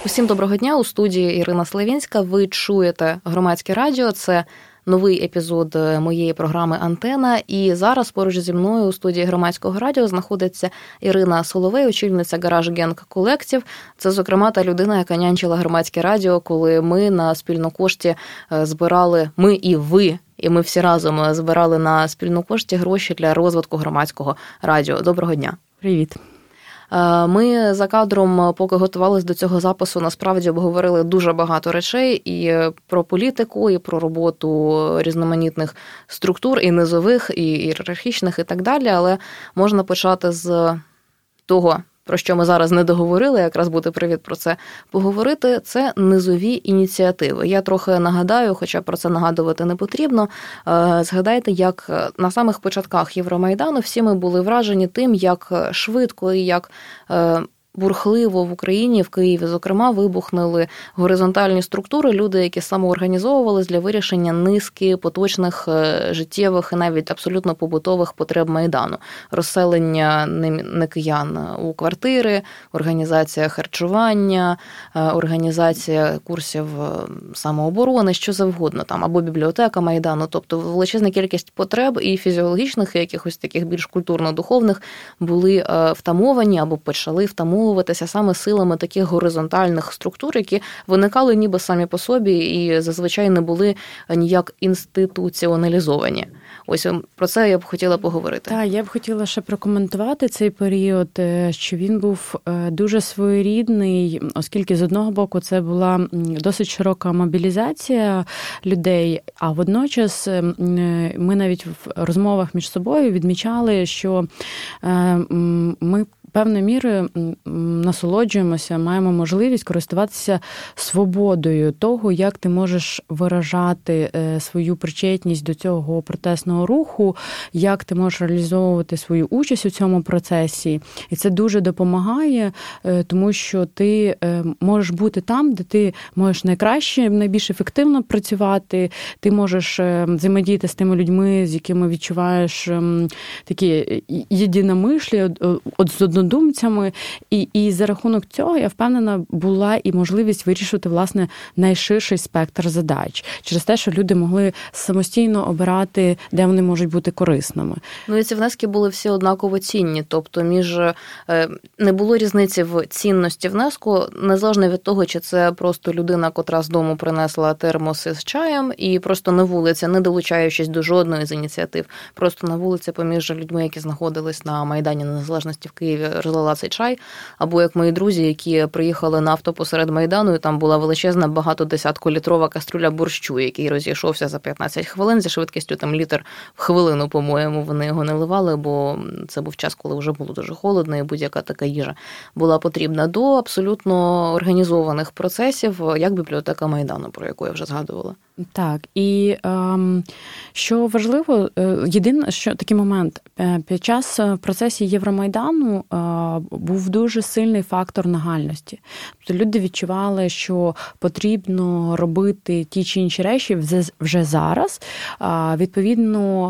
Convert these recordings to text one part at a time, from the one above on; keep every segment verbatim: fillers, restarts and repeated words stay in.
Усім доброго дня, у студії Ірина Славінська. Ви чуєте Громадське радіо, це новий епізод моєї програми «Антена». І зараз поруч зі мною у студії Громадського радіо знаходиться Ірина Соловей, очільниця «Гараж Генг Колектив». Це, зокрема, та людина, яка нянчила Громадське радіо, коли ми на спільну кошті збирали, ми і ви, і ми всі разом збирали на спільну кошті гроші для розвитку Громадського радіо. Доброго дня. Привіт. Ми за кадром, поки готувалися до цього запису, насправді обговорили дуже багато речей і про політику, і про роботу різноманітних структур, і низових, і ієрархічних, і так далі. Але можна почати з того, про що ми зараз не договорили, якраз буде привід про це поговорити, це низові ініціативи. Я трохи нагадаю, хоча про це нагадувати не потрібно. Згадайте, як на самих початках Євромайдану всі ми були вражені тим, як швидко і як бурхливо в Україні, в Києві, зокрема, вибухнули горизонтальні структури, люди, які самоорганізовувалися для вирішення низки поточних життєвих і навіть абсолютно побутових потреб Майдану. Розселення некиян у квартири, організація харчування, організація курсів самооборони, що завгодно, там, або бібліотека Майдану. Тобто величезна кількість потреб і фізіологічних, і якихось таких більш культурно-духовних були втамовані або почали втамовувати саме силами таких горизонтальних структур, які виникали ніби самі по собі і зазвичай не були ніяк інституціоналізовані. Ось про це я б хотіла поговорити. Так, я б хотіла ще прокоментувати цей період, що він був дуже своєрідний, оскільки з одного боку це була досить широка мобілізація людей, а водночас ми навіть в розмовах між собою відмічали, що ми певною мірою насолоджуємося, маємо можливість користуватися свободою того, як ти можеш виражати свою причетність до цього протестного руху, як ти можеш реалізовувати свою участь у цьому процесі. І це дуже допомагає, тому що ти можеш бути там, де ти можеш найкраще, найбільш ефективно працювати, ти можеш взаємодіяти з тими людьми, з якими відчуваєш такі єдиномишлі, от з однодумцями, і, і за рахунок цього, я впевнена, була і можливість вирішувати, власне, найширший спектр задач. Через те, що люди могли самостійно обирати, де вони можуть бути корисними. Ну і ці внески були всі однаково цінні, тобто між не було різниці в цінності внеску, незалежно від того, чи це просто людина, котра з дому принесла термоси з чаєм і просто на вулиці, не долучаючись до жодної з ініціатив, просто на вулиці поміж людьми, які знаходились на Майдані Незалежності в Києві, розлила цей чай, або як мої друзі, які приїхали на авто посеред Майдану, і там була величезна багатодесятколітрова каструля борщу, який розійшовся за п'ятнадцять хвилин зі швидкістю там літр в хвилину, по-моєму, вони його не ливали, бо це був час, коли вже було дуже холодно, і будь-яка така їжа була потрібна, до абсолютно організованих процесів, як бібліотека Майдану, про яку я вже згадувала. Так, і ем, що важливо, єдине, що такий момент, під час процесів Євромайдану е, був дуже сильний фактор нагальності. Тобто люди відчували, що потрібно робити ті чи інші речі вже, вже зараз. Е, відповідно,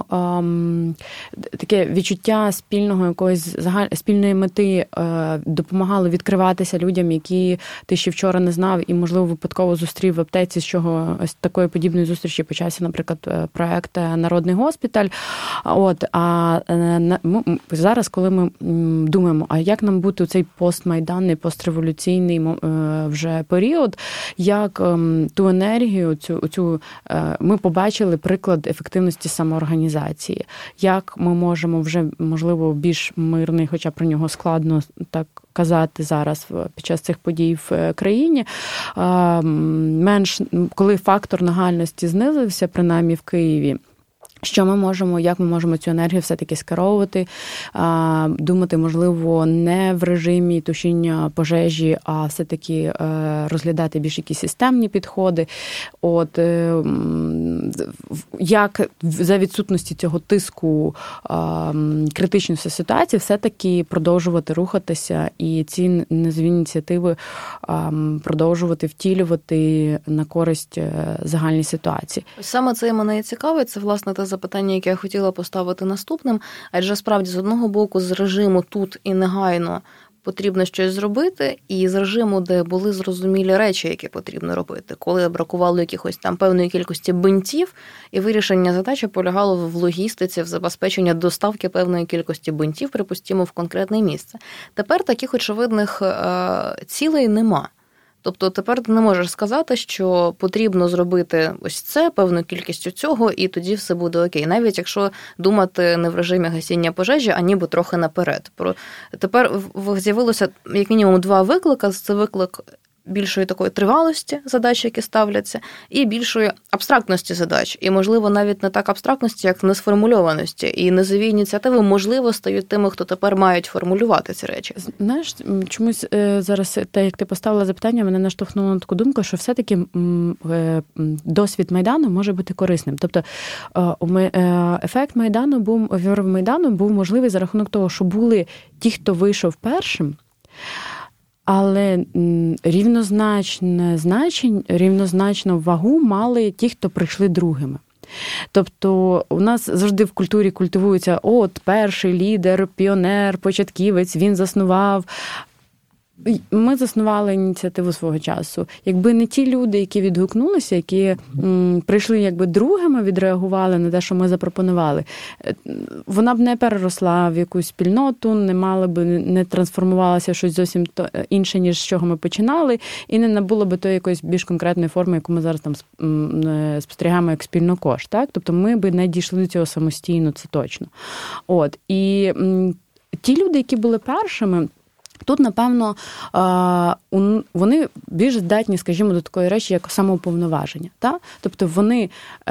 е, таке відчуття спільного якоїсь загаль... спільної мети е, допомагало відкриватися людям, які ти ще вчора не знав і, можливо, випадково зустрів в аптеці, з чого ось такої подібної зустрічі почався, наприклад, проект «Народний госпіталь». От, а зараз, коли ми думаємо, а як нам бути у цей постмайданний, постреволюційний вже період, як ту енергію, цю, цю ми побачили приклад ефективності самоорганізації, як ми можемо вже, можливо, більш мирний, хоча про нього складно так казати зараз під час цих подій в країні, менш, коли фактор нагальності знизився, принаймні в Києві, що ми можемо, як ми можемо цю енергію все-таки скеровувати, думати, можливо, не в режимі тушіння пожежі, а все-таки розглядати більш якісь системні підходи. От, як за відсутності цього тиску критичної ситуації все-таки продовжувати рухатися і ці низові ініціативи продовжувати втілювати на користь загальній ситуації. Саме це мене і цікавить, це, власне, те запитання, яке я хотіла поставити наступним, адже справді з одного боку з режиму тут і негайно потрібно щось зробити, і з режиму, де були зрозумілі речі, які потрібно робити. Коли бракувало якихось там певної кількості бинтів, і вирішення задачі полягало в логістиці, в забезпеченні доставки певної кількості бинтів, припустимо, в конкретне місце. Тепер таких очевидних цілей нема. Тобто тепер ти не можеш сказати, що потрібно зробити ось це, певну кількістю цього, і тоді все буде окей. Навіть якщо думати не в режимі гасіння пожежі, а ніби трохи наперед. Тепер з'явилося як мінімум два виклики. Це виклик більшої такої тривалості задач, які ставляться, і більшої абстрактності задач. І, можливо, навіть не так абстрактності, як несформульованості. І низові ініціативи, можливо, стають тими, хто тепер мають формулювати ці речі. Знаєш, чомусь зараз, те, як ти поставила запитання, мене наштовхнуло на таку думку, що все-таки досвід Майдану може бути корисним. Тобто ефект Майдану був, Євромайдану був можливий за рахунок того, що були ті, хто вийшов першим, але рівнозначне значення, рівнозначну вагу мали ті, хто прийшли другими. Тобто у нас завжди в культурі культивується, от перший лідер, піонер, початківець, він заснував. Ми заснували ініціативу свого часу. Якби не ті люди, які відгукнулися, які м, прийшли якби другими, відреагували на те, що ми запропонували, вона б не переросла в якусь спільноту, не мала б, не трансформувалася в щось зовсім то, інше, ніж з чого ми починали, і не набуло б то якоїсь більш конкретної форми, яку ми зараз там спостерігаємо як спільнокош. Так? Тобто ми б не дійшли до цього самостійно, це точно. От. І м, ті люди, які були першими, тут, напевно, вони більш здатні, скажімо, до такої речі, як самоуповноваження. Та? Тобто вони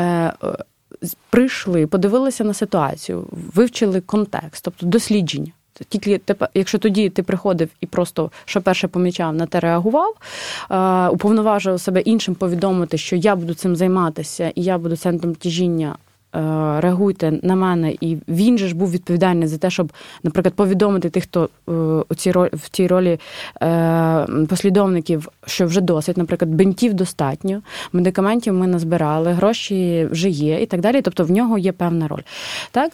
прийшли, подивилися на ситуацію, вивчили контекст, тобто дослідження. Тільки якщо тоді ти приходив і просто, що перше помічав, на те реагував, уповноважив себе іншим повідомити, що я буду цим займатися і я буду центром тяжіння, реагуйте на мене, і він же ж був відповідальний за те, щоб, наприклад, повідомити тих, хто у цій ролі, в цій ролі послідовників, що вже досить, наприклад, бинтів достатньо, медикаментів ми назбирали, гроші вже є і так далі, тобто в нього є певна роль. Так?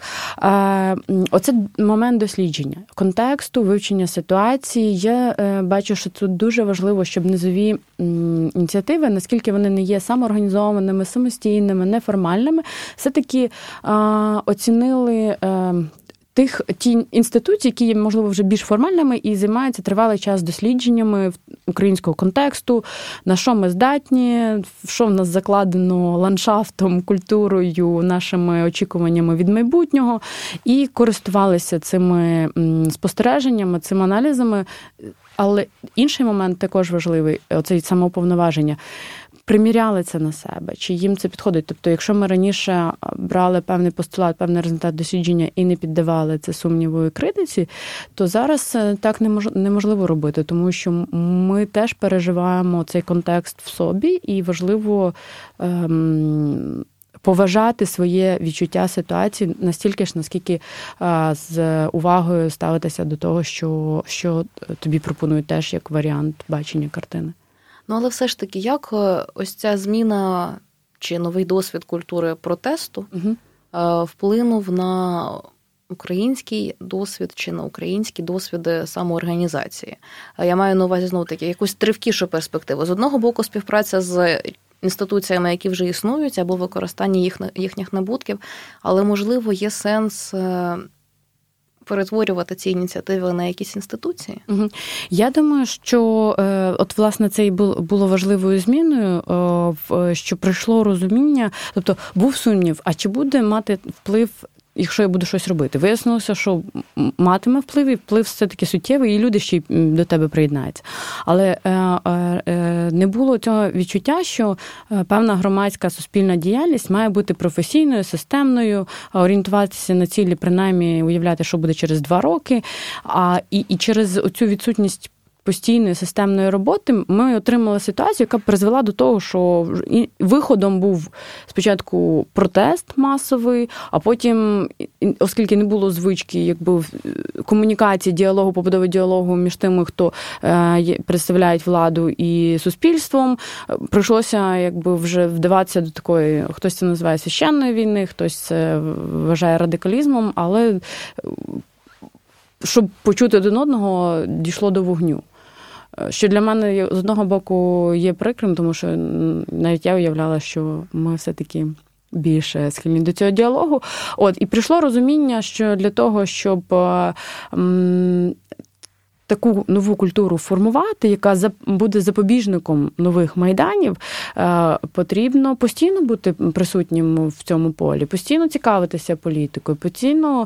Оце момент дослідження, контексту, вивчення ситуації. Я бачу, що тут дуже важливо, щоб низові ініціативи, наскільки вони не є самоорганізованими, самостійними, неформальними, все-таки оцінили тих, ті інституції, які є, можливо, вже більш формальними і займаються тривалий час дослідженнями українського контексту, на що ми здатні, що в нас закладено ландшафтом, культурою, нашими очікуваннями від майбутнього, і користувалися цими спостереженнями, цими аналізами. Але інший момент також важливий, оце самоуповноваження. Приміряли це на себе, чи їм це підходить. Тобто, якщо ми раніше брали певний постулат, певний результат дослідження і не піддавали це сумніву і критиці, то зараз так неможливо робити, тому що ми теж переживаємо цей контекст в собі, і важливо ем, поважати своє відчуття ситуації настільки ж, наскільки а, з увагою ставитися до того, що, що тобі пропонують теж як варіант бачення картини. Ну, але все ж таки, як ось ця зміна чи новий досвід культури протесту угу. вплинув на український досвід чи на українські досвіди самоорганізації? Я маю на увазі, знову таки, якусь тривкішу перспективу. З одного боку, співпраця з інституціями, які вже існують, або використання їх, їхніх набутків, але, можливо, є сенс перетворювати ці ініціативи на якісь інституції? Угу. Я думаю, що от, власне, це і було важливою зміною, що прийшло розуміння, тобто був сумнів, а чи буде мати вплив, якщо я буду щось робити. Вияснилося, що матиме вплив, і вплив все-таки суттєвий, і люди ще й до тебе приєднаються. Але е, е, не було цього відчуття, що певна громадська суспільна діяльність має бути професійною, системною, орієнтуватися на цілі, принаймні уявляти, що буде через два роки. А, і, і через оцю відсутність постійної системної роботи ми отримали ситуацію, яка призвела до того, що виходом був спочатку протест масовий, а потім, оскільки не було звички, якби комунікації, діалогу, побудови діалогу між тими, хто представляють владу і суспільством, прийшлося якби вже вдаватися до такої, хтось це називає священної війни, хтось це вважає радикалізмом, але щоб почути один одного, дійшло до вогню. Що для мене, з одного боку, є прикрим, тому що навіть я уявляла, що ми все-таки більше схильні до цього діалогу. От, і прийшло розуміння, що для того, щоб м, таку нову культуру формувати, яка буде запобіжником нових майданів, потрібно постійно бути присутнім в цьому полі, постійно цікавитися політикою, постійно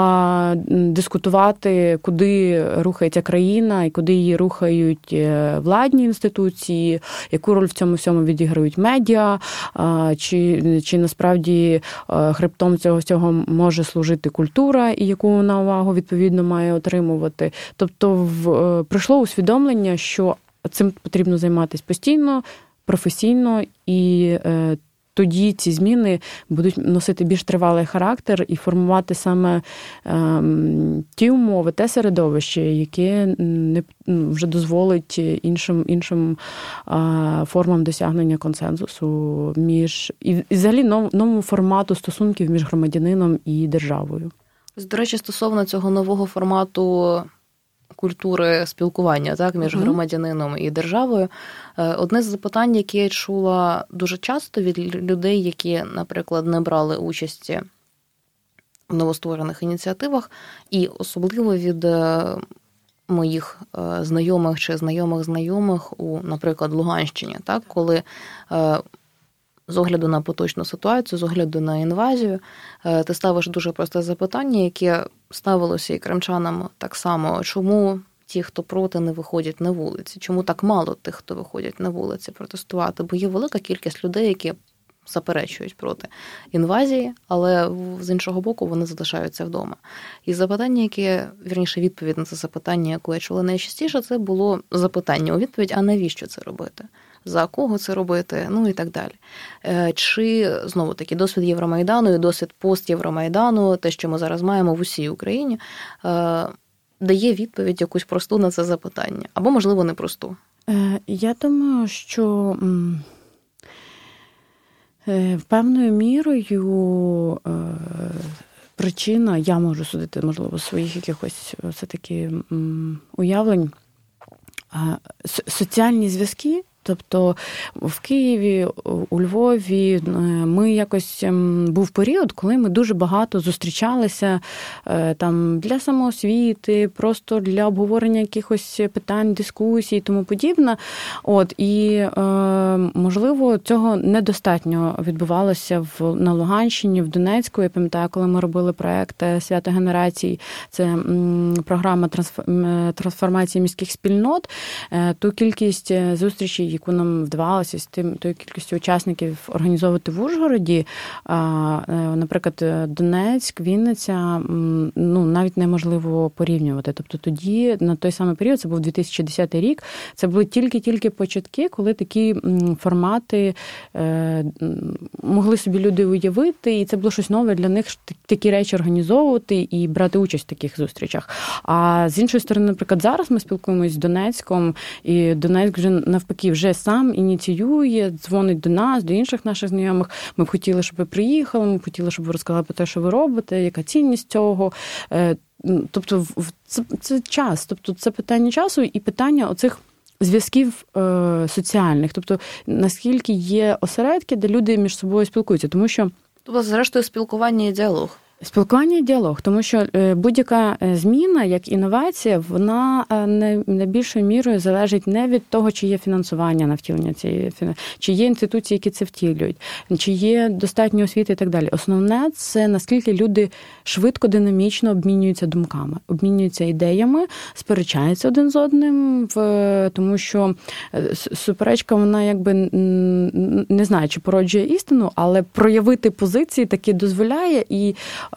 дискутувати, куди рухається країна і куди її рухають владні інституції, яку роль в цьому всьому відіграють медіа, чи, чи насправді хребтом цього всього може служити культура, і яку вона увагу відповідно має отримувати. Тобто В, прийшло усвідомлення, що цим потрібно займатися постійно, професійно, і е, тоді ці зміни будуть носити більш тривалий характер і формувати саме е, ті умови, те середовище, яке не, вже дозволить іншим, іншим е, формам досягнення консенсусу між, і, і взагалі нов, новому формату стосунків між громадянином і державою. До речі, стосовно цього нового формату культури спілкування, так, між mm-hmm. громадянином і державою. Одне з запитань, яке я чула дуже часто від людей, які, наприклад, не брали участі в новостворених ініціативах, і особливо від моїх знайомих чи знайомих-знайомих у, наприклад, Луганщині, так, коли з огляду на поточну ситуацію, з огляду на інвазію, ти ставиш дуже просте запитання, яке ставилося і кримчанам так само. Чому ті, хто проти, не виходять на вулиці? Чому так мало тих, хто виходять на вулиці протестувати? Бо є велика кількість людей, які заперечують проти інвазії, але з іншого боку вони залишаються вдома. І запитання, яке, вірніше, відповідь на це запитання, яке я чула найчастіше, це було запитання у відповідь, а навіщо це робити? За кого це робити, ну і так далі. Чи, знову-таки, досвід Євромайдану і досвід пост-Євромайдану, те, що ми зараз маємо в усій Україні, дає відповідь якусь просту на це запитання. Або, можливо, не просту. Я думаю, що певною мірою причина, я можу судити, можливо, своїх якихось все-таки уявлень, соціальні зв'язки. Тобто в Києві, у Львові ми якось був період, коли ми дуже багато зустрічалися там для самоосвіти, просто для обговорення якихось питань, дискусій і тому подібне. От, і, можливо, цього недостатньо відбувалося в, на Луганщині, в Донецьку. Я пам'ятаю, коли ми робили проєкт «Свято генерацій», це програма трансформації міських спільнот, ту кількість зустрічей, яку нам вдавалося з тим, тою кількістю учасників організовувати в Ужгороді, наприклад, Донецьк, Вінниця, ну, навіть неможливо порівнювати. Тобто тоді, на той самий період, це був дві тисячі десятий рік, це були тільки-тільки початки, коли такі формати могли собі люди уявити, і це було щось нове для них, такі речі організовувати і брати участь в таких зустрічах. А з іншої сторони, наприклад, зараз ми спілкуємось з Донецьком, і Донецьк вже навпаки вже сам ініціює, дзвонить до нас, до інших наших знайомих. Ми б хотіли, щоб ви приїхали, ми б хотіли, щоб ви розказали про те, що ви робите, яка цінність цього. Тобто це, це час, тобто це питання часу і питання оцих зв'язків е, соціальних. Тобто наскільки є осередки, де люди між собою спілкуються. Тому що... Тобто, зрештою, спілкування і діалог. Спілкування і діалог, тому що будь-яка зміна, як інновація, вона найбільшою мірою залежить не від того, чи є фінансування на втілення цієї, чи є інституції, які це втілюють, чи є достатньо освіти і так далі. Основне – це наскільки люди швидко, динамічно обмінюються думками, обмінюються ідеями, сперечаються один з одним, тому що суперечка, вона якби не знаю, чи породжує істину, але проявити позиції таки дозволяє, і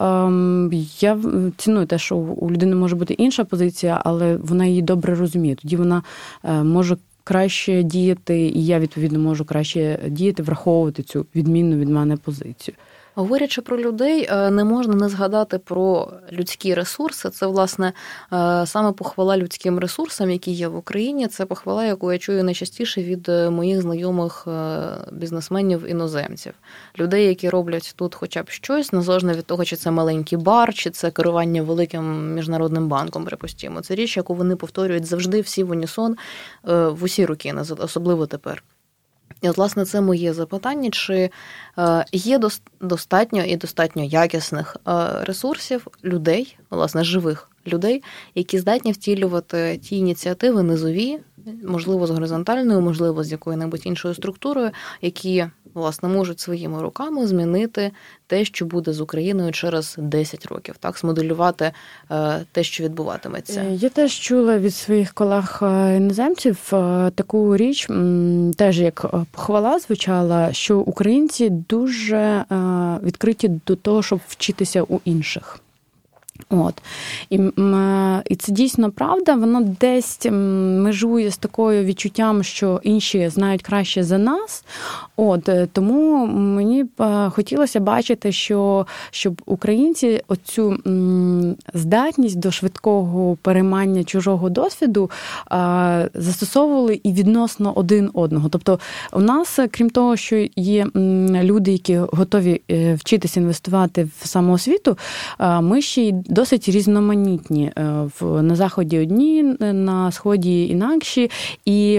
я ціную те, що у людини може бути інша позиція, але вона її добре розуміє. Тоді вона може краще діяти, і я, відповідно, можу краще діяти, враховувати цю відмінну від мене позицію. Говорячи про людей, не можна не згадати про людські ресурси. Це, власне, саме похвала людським ресурсам, які є в Україні. Це похвала, яку я чую найчастіше від моїх знайомих бізнесменів-іноземців. Людей, які роблять тут хоча б щось, незалежно від того, чи це маленький бар, чи це керування великим міжнародним банком, припустимо. Це річ, яку вони повторюють завжди, всі в унісон, в усі роки, особливо тепер. І, от, власне, це моє запитання, чи є достатньо і достатньо якісних ресурсів, людей, власне, живих людей, які здатні втілювати ті ініціативи низові, можливо, з горизонтальною, можливо, з якою-небудь іншою структурою, які, власне, можуть своїми руками змінити те, що буде з Україною через десять років, так, змоделювати те, що відбуватиметься. Я теж чула від своїх колег-іноземців таку річ, теж як похвала звучала, що українці дуже відкриті до того, щоб вчитися у інших. От. І, і це дійсно правда, воно десь межує з такою відчуттям, що інші знають краще за нас. От, тому мені б хотілося бачити, що, щоб українці оцю здатність до швидкого переймання чужого досвіду застосовували і відносно один одного. Тобто у нас, крім того, що є люди, які готові вчитися інвестувати в самоосвіту, ми ще й досить різноманітні. На Заході одні, на Сході інакші. І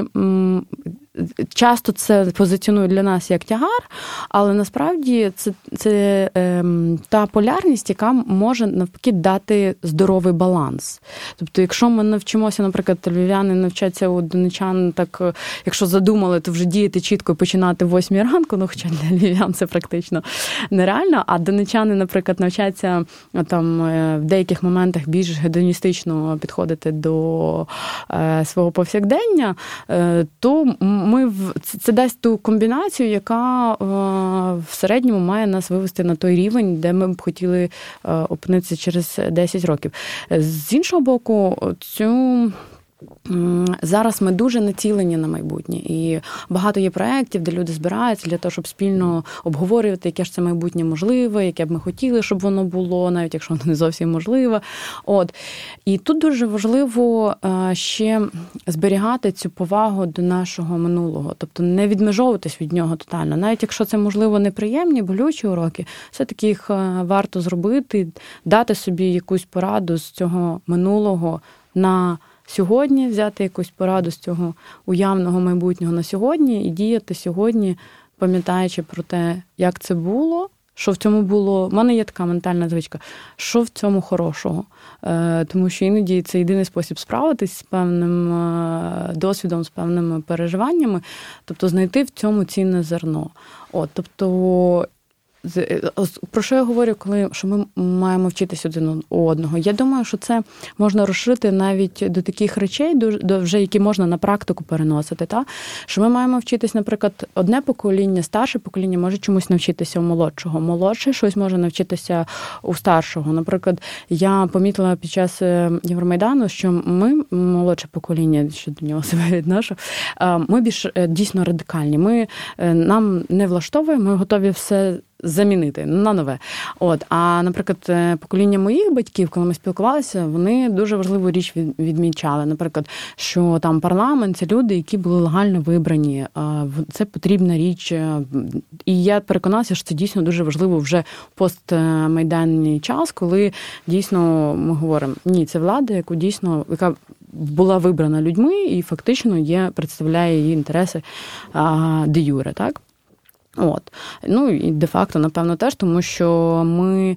часто це позиціонують для нас як тягар, але насправді це, це е, та полярність, яка може навпаки дати здоровий баланс. Тобто, якщо ми навчимося, наприклад, львів'яни навчаться у донечан, так, якщо задумали, то вже діяти чітко і починати в восьмій ранку, ну, хоча для львів'ян це практично нереально, а донечани, наприклад, навчаться там в деяких моментах більш гедоністично підходити до е, свого повсякдення, е, то ми в це дасть ту комбінацію, яка е, в середньому має нас вивести на той рівень, де ми б хотіли е, опинитися через десять років. З іншого боку, цю зараз ми дуже націлені на майбутнє, і багато є проєктів, де люди збираються для того, щоб спільно обговорювати, яке ж це майбутнє можливе, яке б ми хотіли, щоб воно було, навіть якщо воно не зовсім можливе. От. І тут дуже важливо ще зберігати цю повагу до нашого минулого, тобто не відмежовуватись від нього тотально. Навіть якщо це, можливо, неприємні, болючі уроки, все-таки їх варто зробити, дати собі якусь пораду з цього минулого на сьогодні, взяти якусь пораду з цього уявного майбутнього на сьогодні і діяти сьогодні, пам'ятаючи про те, як це було, що в цьому було. У мене є така ментальна звичка, що в цьому хорошого. Е, тому що іноді це єдиний спосіб справитись з певним е, досвідом, з певними переживаннями, тобто знайти в цьому цінне зерно. От, тобто, про що я говорю, коли що ми маємо вчитися один у одного? Я думаю, що це можна розширити навіть до таких речей, до, до вже які можна на практику переносити. Та? Що ми маємо вчитись, наприклад, одне покоління, старше покоління може чомусь навчитися у молодшого. Молодший щось може навчитися у старшого. Наприклад, я помітила під час Євромайдану, що ми, молодше покоління, що до нього себе відношу, ми більш дійсно радикальні. Ми, нам не влаштовує, ми готові все замінити на нове. От. А, наприклад, покоління моїх батьків, коли ми спілкувалися, вони дуже важливу річ відмічали. Наприклад, що там парламент – це люди, які були легально вибрані. Це потрібна річ. І я переконалася, що це дійсно дуже важливо вже в постмайданний час, коли дійсно ми говоримо, ні, це влада, яку дійсно, яка була вибрана людьми і фактично є, представляє її інтереси де юре, так? От. Ну, і де-факто, напевно, теж, тому що ми,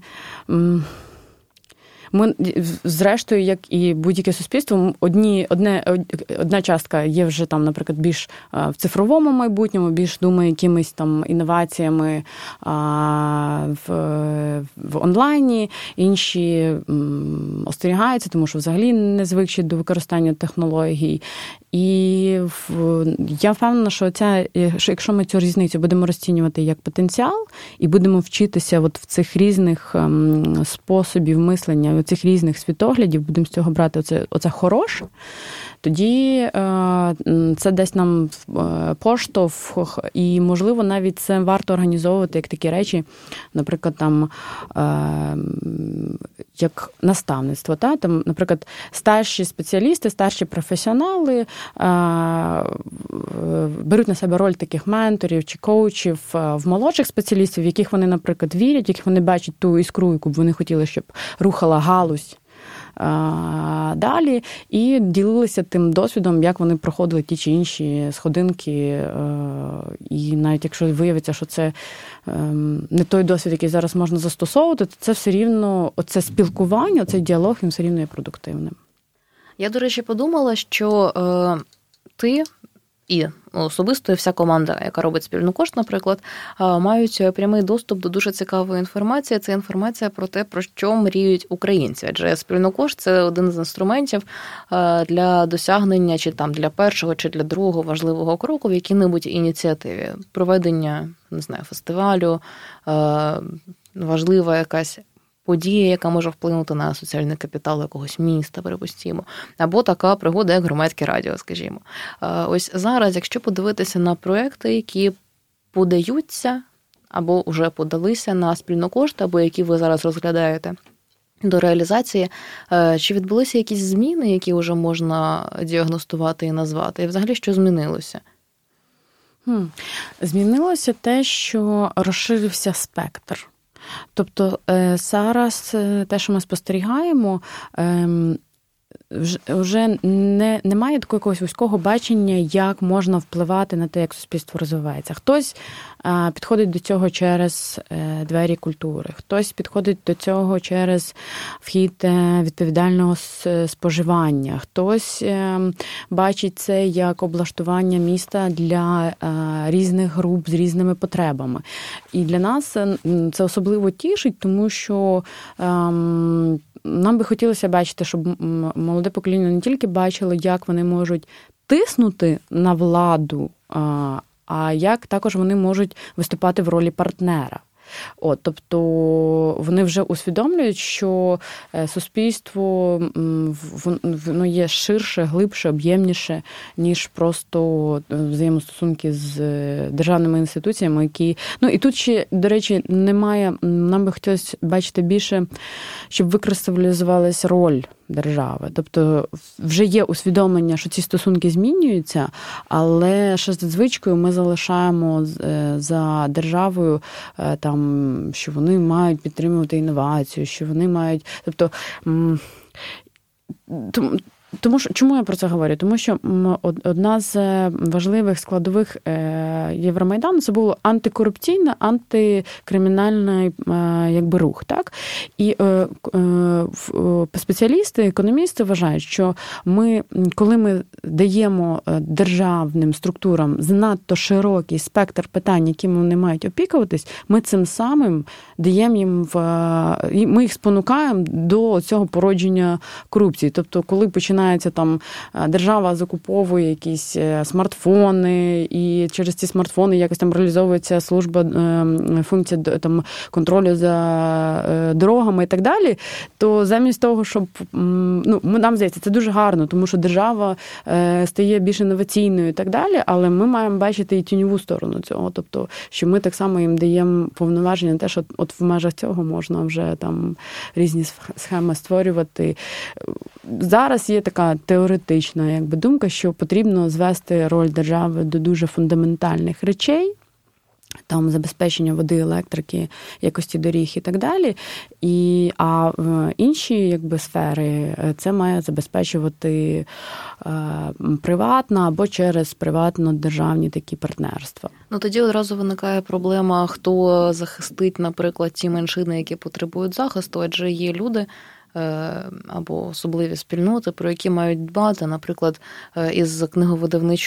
ми, зрештою, як і будь-яке суспільство, одні, одне, одна частка є вже там, наприклад, більш в цифровому майбутньому, більш думає якимись там інноваціями а, в, в онлайні, інші м, остерігаються, тому що взагалі не звикші до використання технологій. І я впевнена, що ця, що якщо ми цю різницю будемо розцінювати як потенціал і будемо вчитися от в цих різних способів мислення, в цих різних світоглядів, будемо з цього брати оце, оце хороше, тоді це дасть нам поштовх, і, можливо, навіть це варто організовувати як такі речі, наприклад, там, як наставництво. Та? Там, наприклад, старші спеціалісти, старші професіонали беруть на себе роль таких менторів чи коучів в молодших спеціалістів, в яких вони, наприклад, вірять, в яких вони бачать ту іскру, яку б вони хотіли, щоб рухала галузь далі, і ділилися тим досвідом, як вони проходили ті чи інші сходинки. І навіть якщо виявиться, що це не той досвід, який зараз можна застосовувати, то це все рівно, оце спілкування, цей діалог, він все рівно є продуктивним. Я, до речі, подумала, що е, ти і особисто і вся команда, яка робить спільну кошт, наприклад, мають прямий доступ до дуже цікавої інформації. Це інформація про те, про що мріють українці. Адже спільну кошт – це один з інструментів для досягнення чи там для першого, чи для другого важливого кроку в якій-небудь ініціативі. Проведення, не знаю, фестивалю, важлива якась подія, яка може вплинути на соціальний капітал якогось міста, припустімо, або така пригода, як громадське радіо, скажімо. Ось зараз, якщо подивитися на проекти, які подаються, або вже подалися на спільну кошт, або які ви зараз розглядаєте до реалізації, чи відбулися якісь зміни, які вже можна діагностувати і назвати? І взагалі, що змінилося? Хм. Змінилося те, що розширився спектр. Тобто зараз те, що ми спостерігаємо, вже не, немає такого якогось вузького бачення, як можна впливати на те, як суспільство розвивається. Хтось підходить до цього через двері культури, хтось підходить до цього через вхід відповідального споживання, хтось бачить це як облаштування міста для різних груп з різними потребами. І для нас це особливо тішить, тому що нам би хотілося бачити, щоб молоде покоління не тільки бачило, як вони можуть тиснути на владу, а як також вони можуть виступати в ролі партнера. От, тобто вони вже усвідомлюють, що суспільство воно є ширше, глибше, об'ємніше, ніж просто взаємостосунки з державними інституціями, які... Ну, і тут ще, до речі, немає... Нам би хотілося бачити більше, щоб викристалізувалась роль держави. Тобто вже є усвідомлення, що ці стосунки змінюються, але ще за звичкою ми залишаємо за державою там, що вони мають підтримувати інновацію, що вони мають... Тобто, тому що, чому я про це говорю? Тому що одна з важливих складових Євромайдану це було антикорупційний, антикримінальний якби, рух. Так? І спеціалісти, економісти вважають, що ми, коли ми даємо державним структурам занадто широкий спектр питань, якими вони мають опікуватись, ми цим самим даємо їм, в, ми їх спонукаємо до цього породження корупції. Тобто, коли починається там держава закуповує якісь смартфони, і через ці смартфони якось там реалізовується служба, функція там контролю за дорогами і так далі, то замість того, щоб, ну, нам здається, це дуже гарно, тому що держава стає більш інноваційною і так далі, але ми маємо бачити і тіньову сторону цього, тобто, що ми так само їм даємо повноваження на те, що от в межах цього можна вже там різні схеми створювати. Зараз є така теоретична якби, думка, що потрібно звести роль держави до дуже фундаментальних речей, там забезпечення води, електрики, якості доріг і так далі. І, а в інші якби, сфери це має забезпечувати е, приватна або через приватно-державні такі партнерства. Ну, тоді одразу виникає проблема, хто захистить, наприклад, ті меншини, які потребують захисту, адже є люди, або особливі спільноти, про які мають дбати, наприклад, із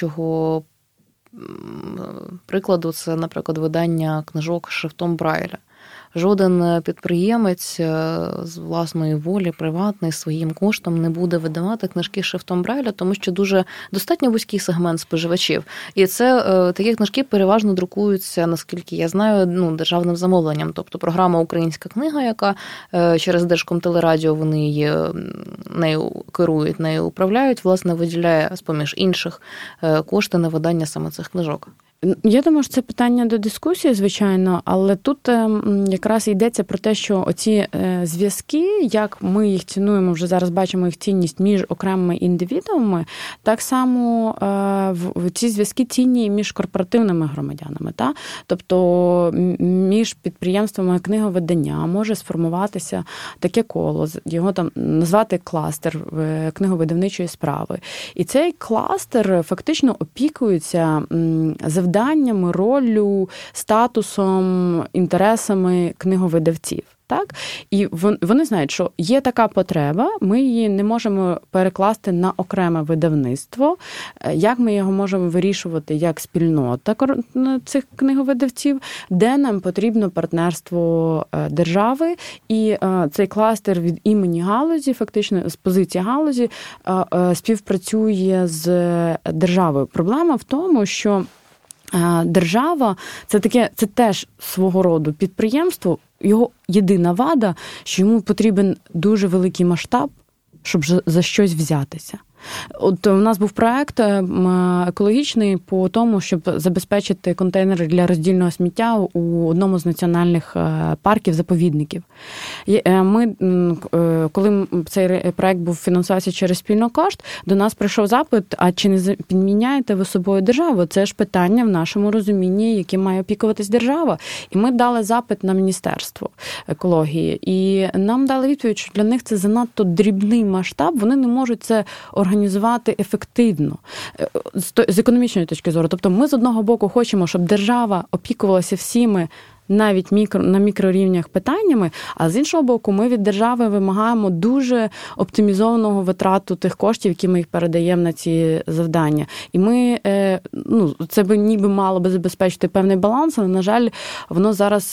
книговидавничого прикладу, це, наприклад, видання книжок шрифтом Брайля. Жоден підприємець з власної волі, приватний, своїм коштом не буде видавати книжки шрифтом Брайля, тому що дуже достатньо вузький сегмент споживачів. І це такі книжки переважно друкуються, наскільки я знаю, ну, державним замовленням. Тобто програма «Українська книга», яка через Держкомтелерадіо вони її нею керують, нею управляють, власне, виділяє, з-поміж інших, кошти на видання саме цих книжок. Я думаю, що це питання до дискусії, звичайно, але тут якраз йдеться про те, що оці зв'язки, як ми їх цінуємо, вже зараз бачимо їх цінність між окремими індивідуумами, так само ці зв'язки цінні між корпоративними громадянами. Та? Тобто між підприємствами книговидання може сформуватися таке коло, його там назвати кластер книговидавничої справи. І цей кластер фактично опікується завданнями, завданнями, роллю, статусом, інтересами книговидавців. Так? І вони знають, що є така потреба, ми її не можемо перекласти на окреме видавництво. Як ми його можемо вирішувати як спільнота цих книговидавців, де нам потрібно партнерство держави, і цей кластер від імені галузі, фактично з позиції галузі, співпрацює з державою. Проблема в тому, що держава – це таке, це теж свого роду підприємство. Його єдина вада, що йому потрібен дуже великий масштаб, щоб за щось взятися. От у нас був проект екологічний по тому, щоб забезпечити контейнери для роздільного сміття у одному з національних парків-заповідників. Ми, коли цей проект був фінансувався через спільнокошт, до нас прийшов запит, а чи не підміняєте ви собою державу? Це ж питання в нашому розумінні, яким має опікуватись держава. І ми дали запит на Міністерство екології. І нам дали відповідь, що для них це занадто дрібний масштаб, вони не можуть це організувати. організувати ефективно з економічної точки зору. Тобто ми з одного боку хочемо, щоб держава опікувалася всіми навіть мікро, на мікрорівнях питаннями, а з іншого боку ми від держави вимагаємо дуже оптимізованого витрату тих коштів, які ми їх передаємо на ці завдання. І ми, ну, це би ніби мало би забезпечити певний баланс, але, на жаль, воно зараз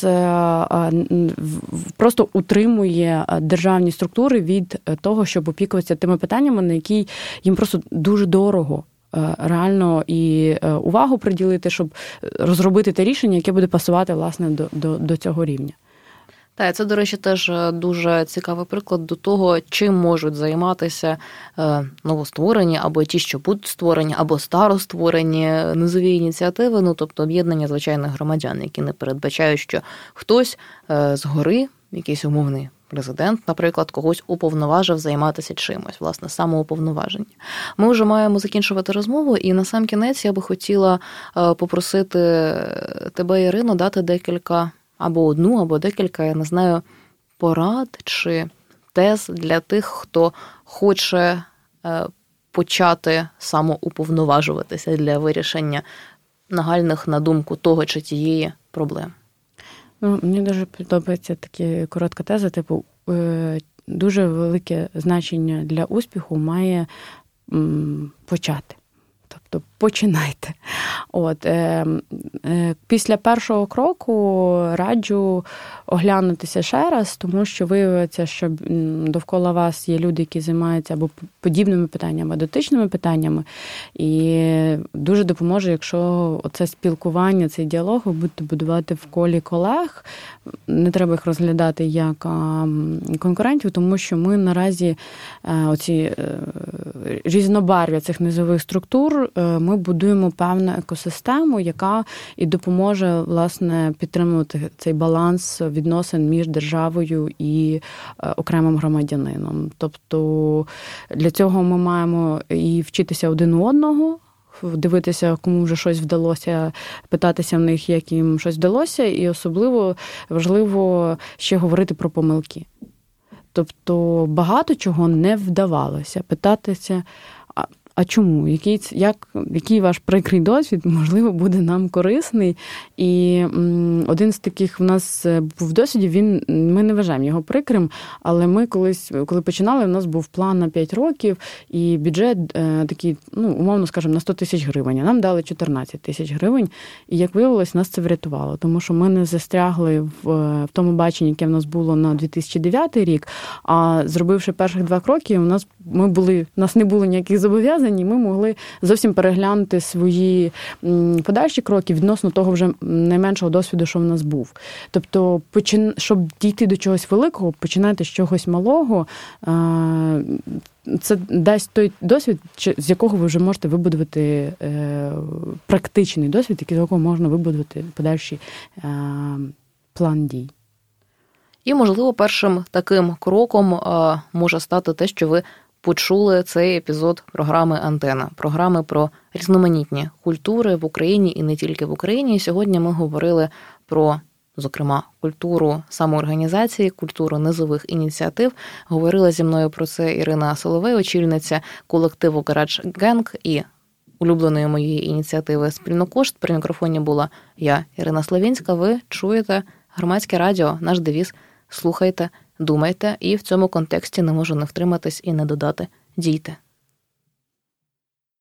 просто утримує державні структури від того, щоб опікуватися тими питаннями, на які їм просто дуже дорого реально і увагу приділити, щоб розробити те рішення, яке буде пасувати, власне, до, до, до цього рівня. Так, це, до речі, теж дуже цікавий приклад до того, чим можуть займатися новостворені, або ті, що будуть створені, або старостворені низові ініціативи, ну, тобто об'єднання звичайних громадян, які не передбачають, що хтось згори, якийсь умовний президент, наприклад, когось уповноважив займатися чимось, власне, самоуповноваження. Ми вже маємо закінчувати розмову, і на сам кінець я би хотіла попросити тебе, Ірино, дати декілька, або одну, або декілька, я не знаю, порад чи тез для тих, хто хоче почати самоуповноважуватися для вирішення нагальних, на думку того чи тієї проблем. Ну, мені дуже подобається така коротка теза, типу, дуже велике значення для успіху має почати. Тобто починайте. От, е, е, після першого кроку раджу оглянутися ще раз, тому що виявиться, що довкола вас є люди, які займаються або подібними питаннями, або дотичними питаннями. І дуже допоможе, якщо оце спілкування, цей діалог ви будете будувати в колі колег. Не треба їх розглядати як конкурентів, тому що ми наразі оці різнобарв'я цих низових структур, ми будуємо певну екосистему, яка і допоможе, власне, підтримувати цей баланс відносин між державою і окремим громадянином. Тобто для цього ми маємо і вчитися один у одного, дивитися, кому вже щось вдалося, питатися в них, як їм щось вдалося, і особливо важливо ще говорити про помилки. Тобто багато чого не вдавалося. Питатися, а чому? Який, як, який ваш прикрий досвід, можливо, буде нам корисний? І м, один з таких в нас був досвідів, він, ми не вважаємо його прикрим, але ми колись, коли починали, у нас був план на п'ять років, і бюджет е, такий, ну, умовно скажемо, на сто тисяч гривень. А нам дали чотирнадцять тисяч гривень, і, як виявилось, нас це врятувало, тому що ми не застрягли в, в тому баченні, яке в нас було на дві тисячі дев'ятий рік, а зробивши перших два кроки, у нас, ми були, у нас не було ніяких зобов'язань, і ми могли зовсім переглянути свої м, подальші кроки відносно того вже найменшого досвіду, що в нас був. Тобто, почин... щоб дійти до чогось великого, починайте з чогось малого, е- це дасть той досвід, з якого ви вже можете вибудувати е, практичний досвід, з якого можна вибудувати подальший е, план дій. І, можливо, першим таким кроком е, може стати те, що ви почули цей епізод програми «Антена», програми про різноманітні культури в Україні і не тільки в Україні. І сьогодні ми говорили про, зокрема, культуру самоорганізації, культуру низових ініціатив. Говорила зі мною про це Ірина Соловей, очільниця колективу Garage Gang і улюбленої моєї ініціативи «Спільнокошт». При мікрофоні була я, Ірина Славінська. Ви чуєте Громадське радіо, наш девіз «Слухайте, думайте». І в цьому контексті не можу не втриматись і не додати «Дійте».